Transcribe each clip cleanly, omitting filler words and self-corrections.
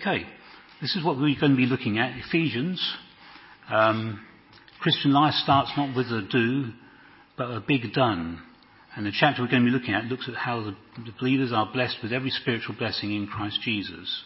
Okay, this is what we're going to be looking at. Ephesians. Christian life starts not with a do, but a big done. And the chapter we're going to be looking at looks at how the believers are blessed with every spiritual blessing in Christ Jesus.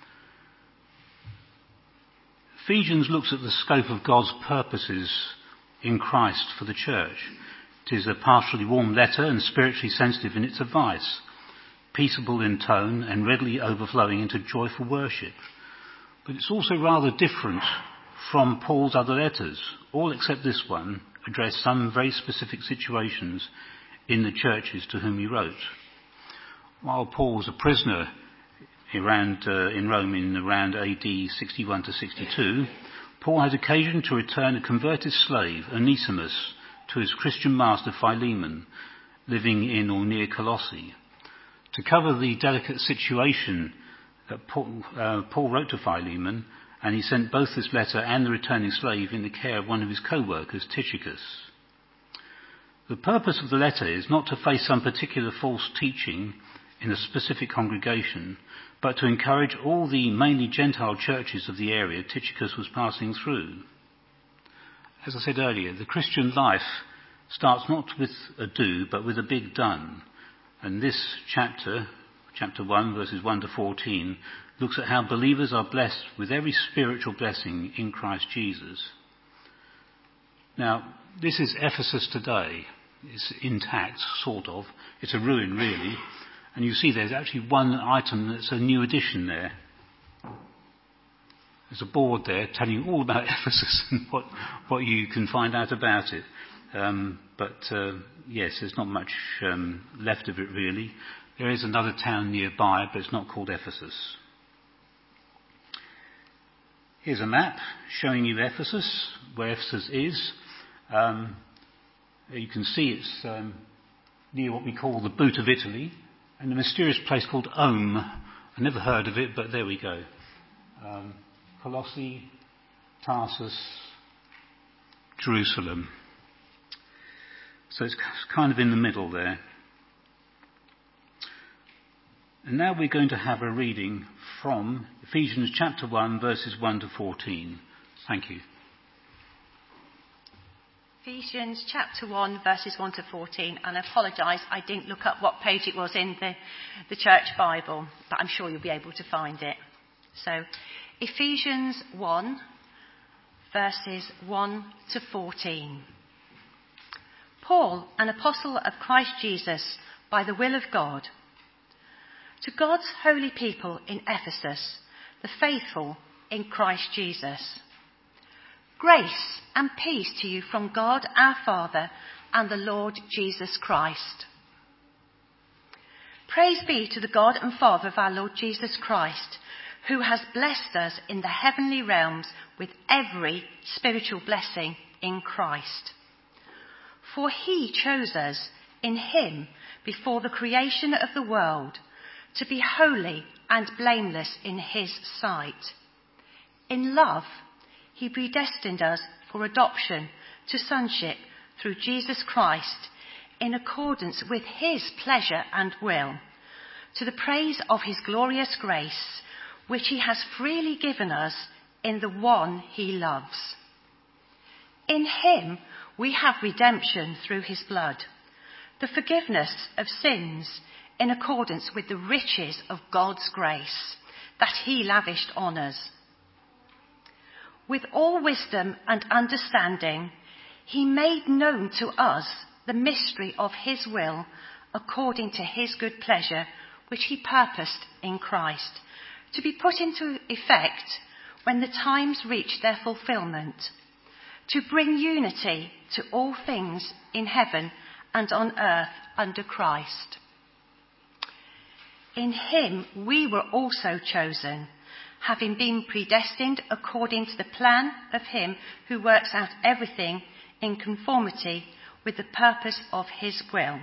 Ephesians looks at the scope of God's purposes in Christ for the church. It is a partially warm letter and spiritually sensitive in its advice, peaceable in tone and readily overflowing into joyful worship. But it's also rather different from Paul's other letters. All except this one address some very specific situations in the churches to whom he wrote. While Paul was a prisoner in Rome in around AD 61 to 62, Paul had occasion to return a converted slave, Onesimus, to his Christian master Philemon, living in or near Colossae. To cover the delicate situation that Paul wrote to Philemon, and he sent both this letter and the returning slave in the care of one of his co-workers, Tychicus. The purpose of the letter is not to face some particular false teaching in a specific congregation, but to encourage all the mainly Gentile churches of the area Tychicus was passing through. As I said earlier, the Christian life starts not with a do, but with a big done. And this chapter 1, verses 1 to 14, looks at how believers are blessed with every spiritual blessing in Christ Jesus. Now, this is Ephesus today. It's intact, sort of. It's a ruin, really. And you see there's actually one item that's a new addition there. There's a board there telling you all about Ephesus and what you can find out about it. Yes, there's not much left of it, really. There is another town nearby, but it's not called Ephesus. Here's a map showing you Ephesus, where Ephesus is. You can see it's near what we call the boot of Italy, and a mysterious place called Rome. I never heard of it, but there we go. Colossae, Tarsus, Jerusalem. So it's kind of in the middle there. And now we're going to have a reading from Ephesians chapter 1, verses 1 to 14. Thank you. Ephesians chapter 1, verses 1 to 14. And I apologise, I didn't look up what page it was in the church Bible, but I'm sure you'll be able to find it. So, Ephesians 1, verses 1 to 14. Paul, an apostle of Christ Jesus, by the will of God, to God's holy people in Ephesus, the faithful in Christ Jesus. Grace and peace to you from God our Father and the Lord Jesus Christ. Praise be to the God and Father of our Lord Jesus Christ, who has blessed us in the heavenly realms with every spiritual blessing in Christ. For he chose us in him before the creation of the world to be holy and blameless in his sight. In love, he predestined us for adoption to sonship through Jesus Christ in accordance with his pleasure and will, to the praise of his glorious grace, which he has freely given us in the one he loves. In him we have redemption through his blood, the forgiveness of sins in accordance with the riches of God's grace that he lavished on us. With all wisdom and understanding, he made known to us the mystery of his will according to his good pleasure, which he purposed in Christ, to be put into effect when the times reach their fulfillment, to bring unity to all things in heaven and on earth under Christ. In him we were also chosen, having been predestined according to the plan of him who works out everything in conformity with the purpose of his will,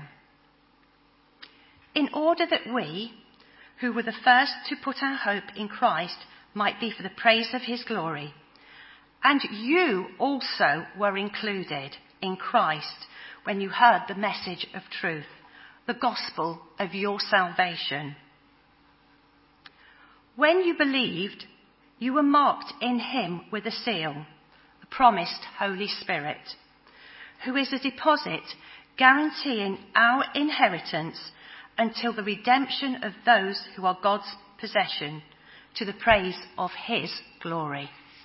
in order that we, who were the first to put our hope in Christ, might be for the praise of his glory. And you also were included in Christ when you heard the message of truth, the gospel of your salvation. When you believed, you were marked in him with a seal, the promised Holy Spirit, who is a deposit guaranteeing our inheritance until the redemption of those who are God's possession, to the praise of his glory.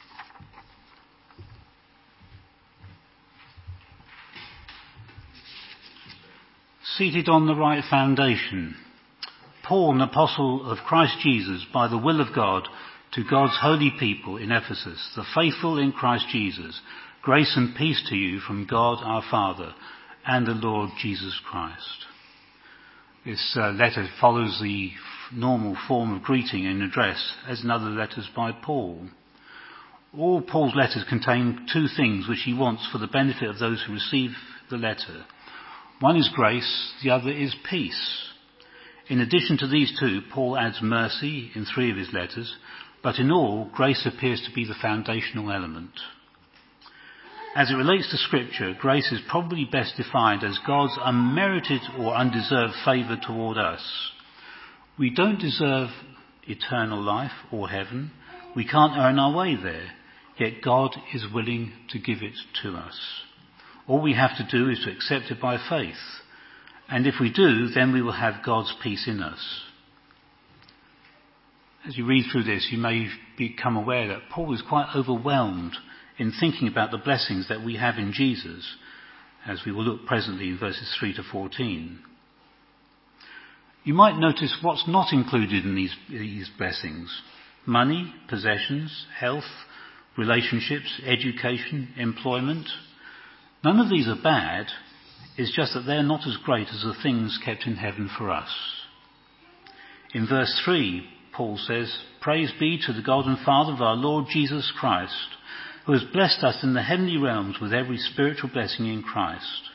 Seated on the right foundation, Paul, an apostle of Christ Jesus, by the will of God, to God's holy people in Ephesus, the faithful in Christ Jesus, grace and peace to you from God our Father and the Lord Jesus Christ. This letter follows the normal form of greeting and address as in other letters by Paul. All Paul's letters contain two things which he wants for the benefit of those who receive the letter. One is grace, the other is peace. In addition to these two, Paul adds mercy in 3 of his letters, but in all, grace appears to be the foundational element. As it relates to Scripture, grace is probably best defined as God's unmerited or undeserved favour toward us. We don't deserve eternal life or heaven. We can't earn our way there, yet God is willing to give it to us. All we have to do is to accept it by faith. And if we do, then we will have God's peace in us. As you read through this, you may become aware that Paul is quite overwhelmed in thinking about the blessings that we have in Jesus, as we will look presently in verses 3 to 14. You might notice what's not included in these blessings: money, possessions, health, relationships, education, employment. None of these are bad. It's just that they're not as great as the things kept in heaven for us. In verse 3, Paul says, "Praise be to the God and Father of our Lord Jesus Christ, who has blessed us in the heavenly realms with every spiritual blessing in Christ."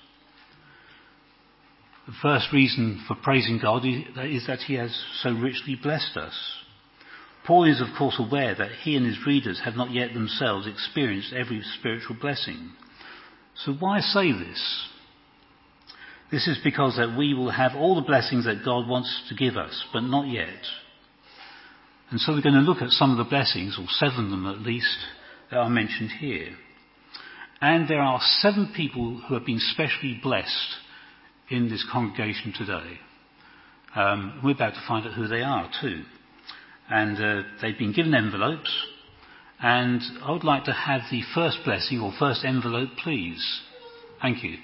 The first reason for praising God is that he has so richly blessed us. Paul is, of course, aware that he and his readers have not yet themselves experienced every spiritual blessing. So why say this? This is because that we will have all the blessings that God wants to give us, but not yet. And so we're going to look at some of the blessings, or 7 of them at least, that are mentioned here. And there are 7 people who have been specially blessed in this congregation today. We're about to find out who they are too. And they've been given envelopes. And I would like to have the first blessing or first envelope, please. Thank you.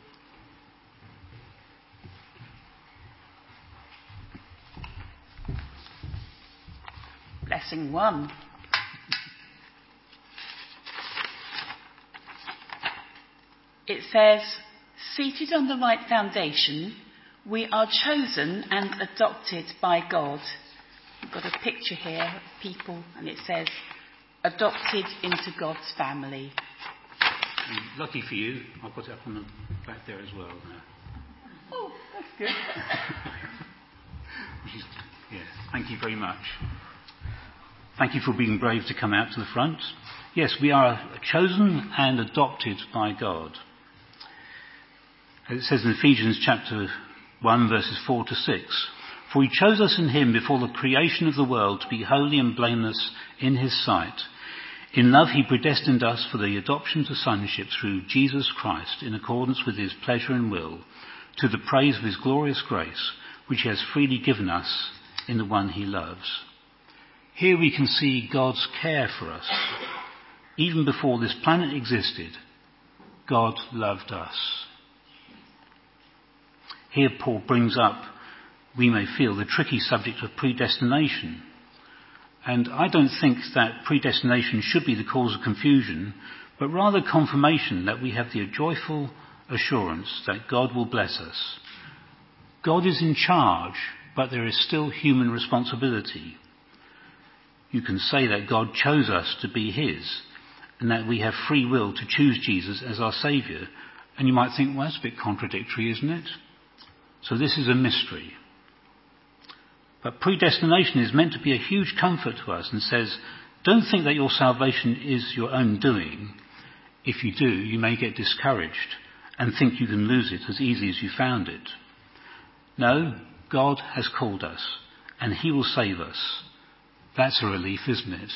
Blessing 1. It says, "Seated on the right foundation, we are chosen and adopted by God." We've got a picture here of people, and it says, "Adopted into God's family." Lucky for you, I'll put it up on the back there as well. Oh, that's good. Thank you very much. Thank you for being brave to come out to the front. Yes, we are chosen and adopted by God. As it says in Ephesians chapter 1, verses 4 to 6, "For he chose us in him before the creation of the world to be holy and blameless in his sight. In love he predestined us for the adoption to sonship through Jesus Christ, in accordance with his pleasure and will, to the praise of his glorious grace, which he has freely given us in the one he loves." Here we can see God's care for us. Even before this planet existed, God loved us. Here Paul brings up, we may feel, the tricky subject of predestination. And I don't think that predestination should be the cause of confusion, but rather confirmation that we have the joyful assurance that God will bless us. God is in charge, but there is still human responsibility. You can say that God chose us to be his, and that we have free will to choose Jesus as our Saviour. And you might think, well, that's a bit contradictory, isn't it? So this is a mystery. But predestination is meant to be a huge comfort to us and says, don't think that your salvation is your own doing. If you do, you may get discouraged and think you can lose it as easily as you found it. No, God has called us, and he will save us. That's a relief, isn't it?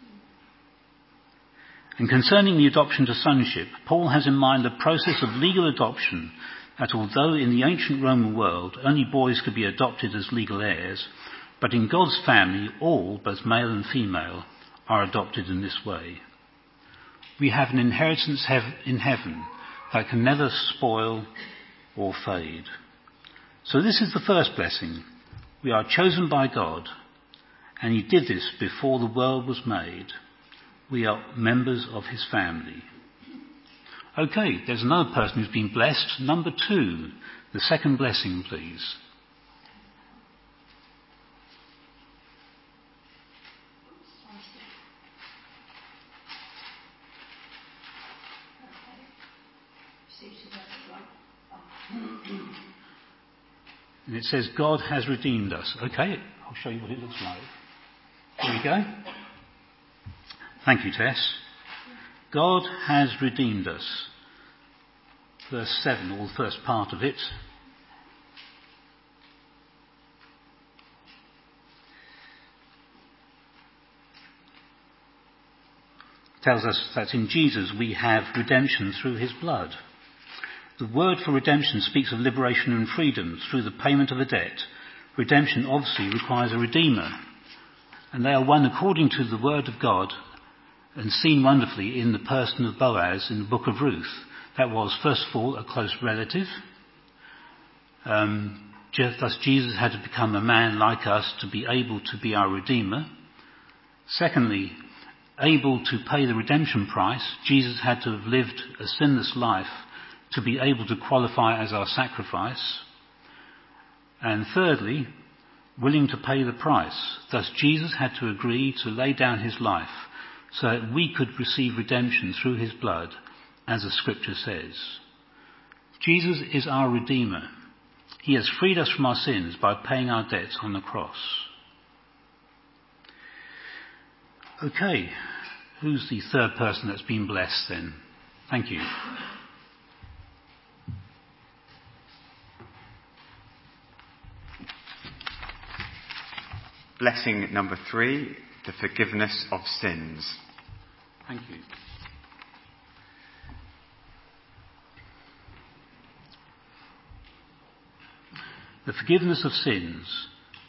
And concerning the adoption to sonship, Paul has in mind the process of legal adoption, that although in the ancient Roman world only boys could be adopted as legal heirs, but in God's family all, both male and female, are adopted in this way. We have an inheritance in heaven that can never spoil or fade. So this is the first blessing. We are chosen by God, and he did this before the world was made. We are members of his family. Okay, there's another person who's been blessed. Number 2, the second blessing, please. And it says, God has redeemed us. Okay, I'll show you what it looks like. Here we go. Thank you, Tess. God has redeemed us. Verse 7, or the first part of it. Tells us that in Jesus we have redemption through his blood. The word for redemption speaks of liberation and freedom through the payment of a debt. Redemption obviously requires a redeemer, and they are one according to the word of God and seen wonderfully in the person of Boaz in the book of Ruth. That was, first of all, a close relative. Thus Jesus had to become a man like us to be able to be our redeemer. Secondly, able to pay the redemption price. Jesus had to have lived a sinless life to be able to qualify as our sacrifice. And thirdly, willing to pay the price. Thus Jesus had to agree to lay down his life so that we could receive redemption through his blood, as the scripture says. Jesus is our Redeemer. He has freed us from our sins by paying our debts on the cross. Okay, who's the third person that's been blessed then? Thank you. Blessing number 3, the forgiveness of sins. Thank you. The forgiveness of sins,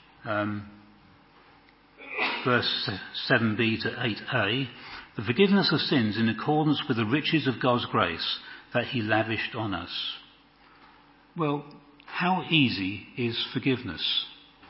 verse 7b to 8a, the forgiveness of sins in accordance with the riches of God's grace that he lavished on us. Well, how easy is forgiveness?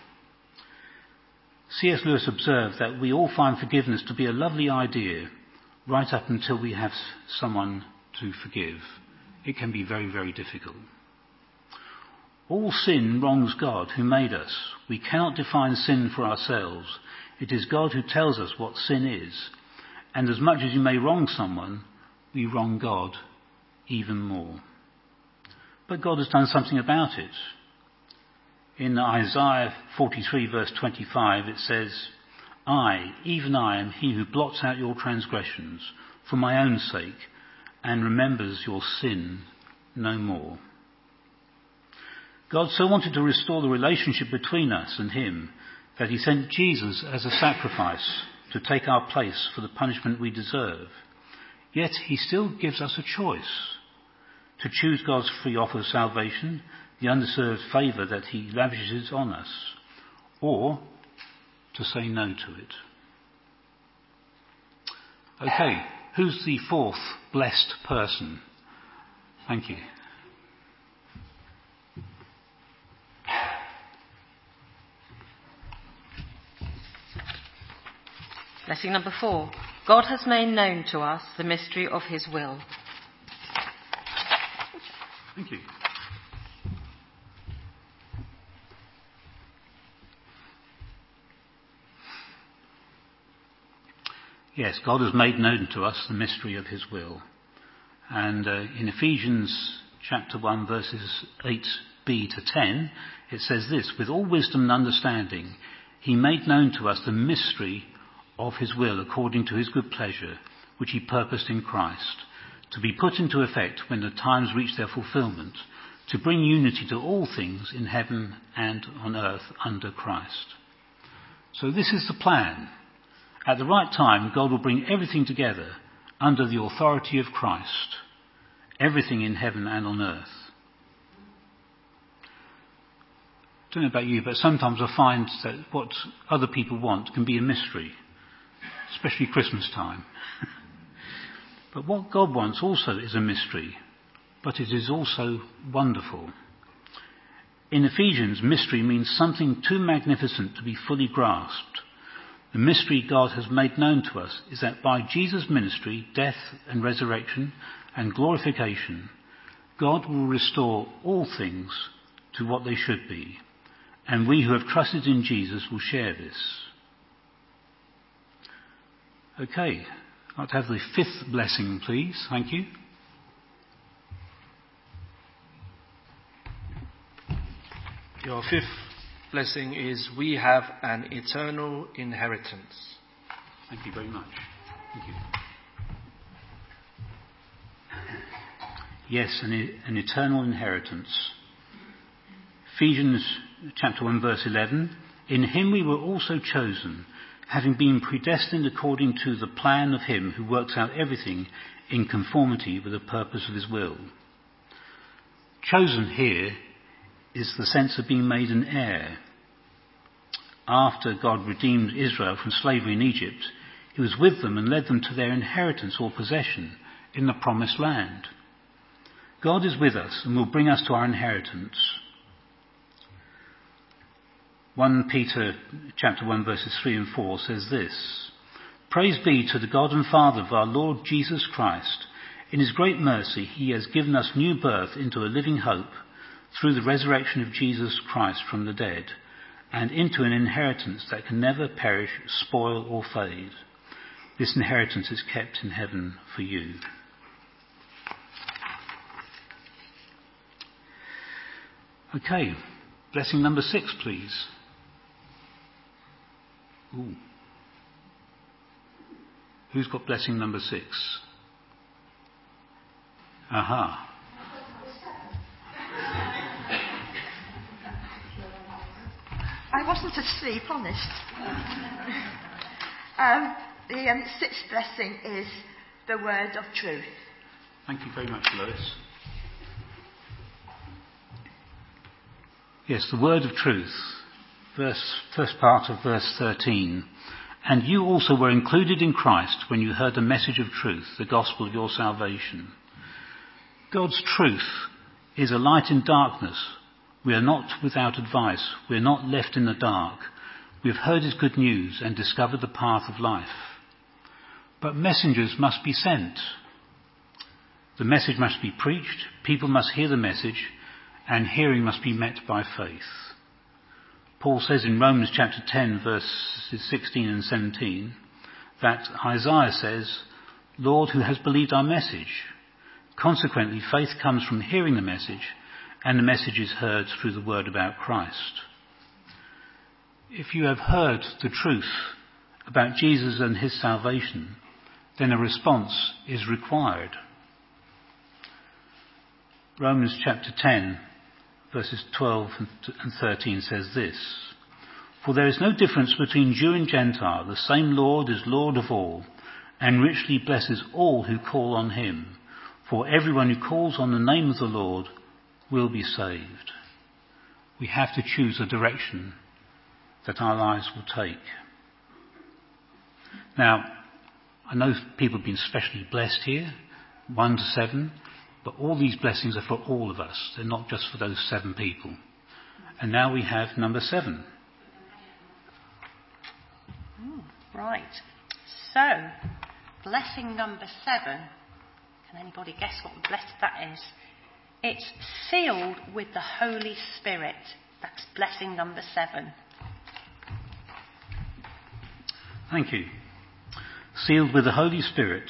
C.S. Lewis observed that we all find forgiveness to be a lovely idea right up until we have someone to forgive. It can be very, very difficult. All sin wrongs God who made us. We cannot define sin for ourselves. It is God who tells us what sin is. And as much as you may wrong someone, we wrong God even more. But God has done something about it. In Isaiah 43 verse 25 it says, I, even I, am he who blots out your transgressions for my own sake and remembers your sin no more. God so wanted to restore the relationship between us and him that he sent Jesus as a sacrifice to take our place for the punishment we deserve. Yet he still gives us a choice to choose God's free offer of salvation, the undeserved favour that he lavishes on us, or to say no to it. Okay, who's the fourth blessed person? Thank you. Blessing number 4. God has made known to us the mystery of his will. Thank you. Yes, God has made known to us the mystery of his will. And in Ephesians chapter 1 verses 8b to 10, it says this, with all wisdom and understanding, he made known to us the mystery of his will according to his good pleasure, which he purposed in Christ, to be put into effect when the times reach their fulfillment, to bring unity to all things in heaven and on earth under Christ. So this is the plan. At the right time, God will bring everything together under the authority of Christ, everything in heaven and on earth. I don't know about you, but sometimes I find that what other people want can be a mystery, especially Christmas time. But what God wants also is a mystery, but it is also wonderful. In Ephesians, mystery means something too magnificent to be fully grasped. The mystery God has made known to us is that by Jesus' ministry, death and resurrection and glorification, God will restore all things to what they should be. And we who have trusted in Jesus will share this. Okay, I'd like to have the fifth blessing, please. Thank you. Your fifth blessing is, we have an eternal inheritance. Thank you very much. Thank you. Yes, an eternal inheritance. Ephesians chapter 1 verse 11. In him we were also chosen, having been predestined according to the plan of him who works out everything in conformity with the purpose of his will. Chosen here is the sense of being made an heir. After God redeemed Israel from slavery in Egypt, he was with them and led them to their inheritance or possession in the promised land. God is with us and will bring us to our inheritance. 1 Peter chapter 1 verses 3 and 4 says this: Praise be to the God and Father of our Lord Jesus Christ. In his great mercy he has given us new birth into a living hope through the resurrection of Jesus Christ from the dead, and into an inheritance that can never perish, spoil or fade. This inheritance is kept in heaven for you. Okay, blessing number 6, please. Ooh. Who's got blessing number 6? Aha. I wasn't asleep, honest. The sixth blessing is the word of truth. Thank you very much, Lois. Yes, the word of truth. First part of verse 13. And you also were included in Christ when you heard the message of truth, the gospel of your salvation. God's truth is a light in darkness. We are not without advice. We are not left in the dark. We have heard his good news and discovered the path of life. But messengers must be sent. The message must be preached. People must hear the message, and hearing must be met by faith. Paul says in Romans chapter 10 verses 16 and 17 that Isaiah says, Lord, who has believed our message? Consequently, faith comes from hearing the message, and the message is heard through the word about Christ. If you have heard the truth about Jesus and his salvation, then a response is required. Romans chapter 10 verses 12 and 13 says this: For there is no difference between Jew and Gentile. The same Lord is Lord of all, and richly blesses all who call on him. For everyone who calls on the name of the Lord will be saved. We have to choose a direction that our lives will take. Now, I know people have been specially blessed here, 1 to 7, but all these blessings are for all of us. They're not just for those 7 people. And now we have number 7. Right. So, blessing number 7. Can anybody guess what blessed that is? It's sealed with the Holy Spirit. That's blessing number 7. Thank you. Sealed with the Holy Spirit.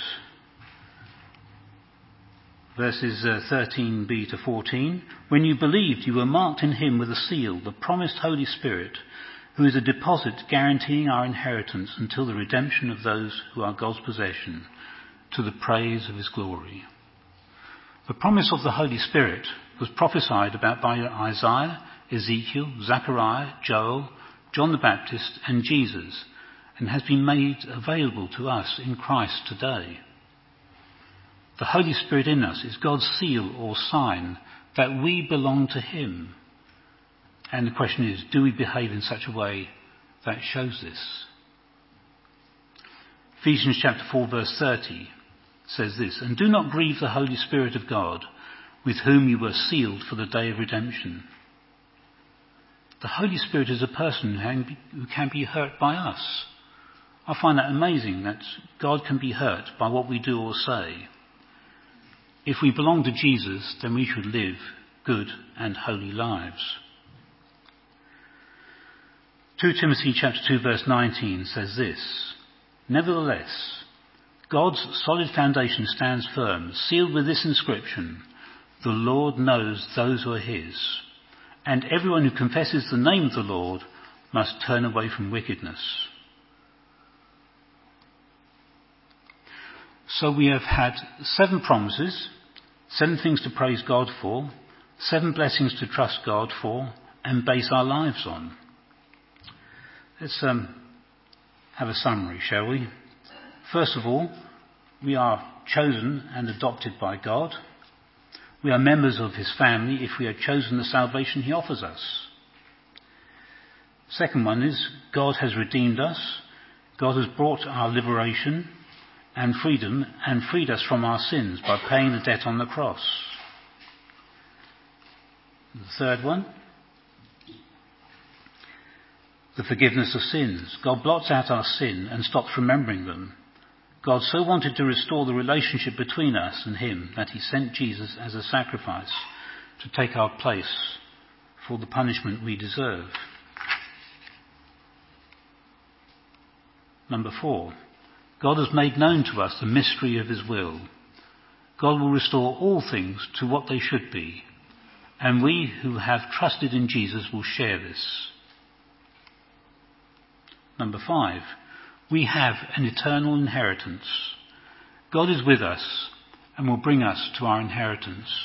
Verses 13b to 14. When you believed, you were marked in him with a seal, the promised Holy Spirit, who is a deposit guaranteeing our inheritance until the redemption of those who are God's possession, to the praise of his glory. The promise of the Holy Spirit was prophesied about by Isaiah, Ezekiel, Zechariah, Joel, John the Baptist, and Jesus, and has been made available to us in Christ today. The Holy Spirit in us is God's seal or sign that we belong to him. And the question is, do we behave in such a way that shows this? Ephesians chapter 4 verse 30 says this, "And do not grieve the Holy Spirit of God, with whom you were sealed for the day of redemption." The Holy Spirit is a person who can be hurt by us. I find that amazing that God can be hurt by what we do or say. If we belong to Jesus, then we should live good and holy lives. 2 Timothy chapter 2 verse 19 says this, "Nevertheless, God's solid foundation stands firm, sealed with this inscription, 'The Lord knows those who are his,' and everyone who confesses the name of the Lord must turn away from wickedness." So we have had 7 promises, 7 things to praise God for, 7 blessings to trust God for and base our lives on. Let's have a summary, shall we? First of all, we are chosen and adopted by God. We are members of his family if we have chosen the salvation he offers us. Second one is, God has redeemed us. God has brought our liberation and freedom and freed us from our sins by paying the debt on the cross. The third one, the forgiveness of sins. God blots out our sin and stops remembering them. God so wanted to restore the relationship between us and him that he sent Jesus as a sacrifice to take our place for the punishment we deserve. Number 4, God has made known to us the mystery of his will. God will restore all things to what they should be, and we who have trusted in Jesus will share this. Number 5, we have an eternal inheritance. God is with us and will bring us to our inheritance.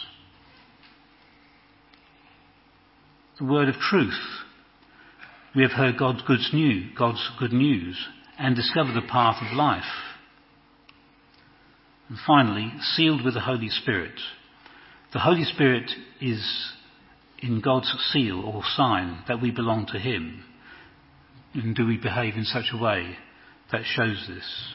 The word of truth. We have heard God's good news and discovered the path of life. And finally, sealed with the Holy Spirit. The Holy Spirit is in God's seal or sign that we belong to him. And do we behave in such a way that shows this?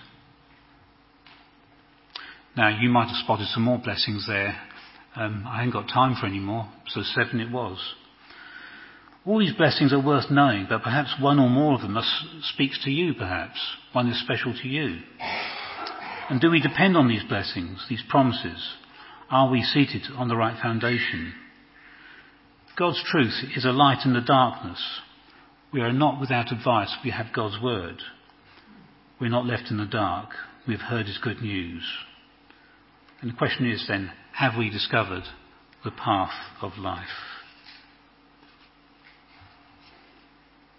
Now, you might have spotted some more blessings there. I haven't got time for any more, so 7 it was. All these blessings are worth knowing, but perhaps one or more of them speaks to you, perhaps. One is special to you. And do we depend on these blessings, these promises? Are we seated on the right foundation? God's truth is a light in the darkness. We are not without advice. We have God's word. We're not left in the dark. We've heard his good news. And the question is then, have we discovered the path of life?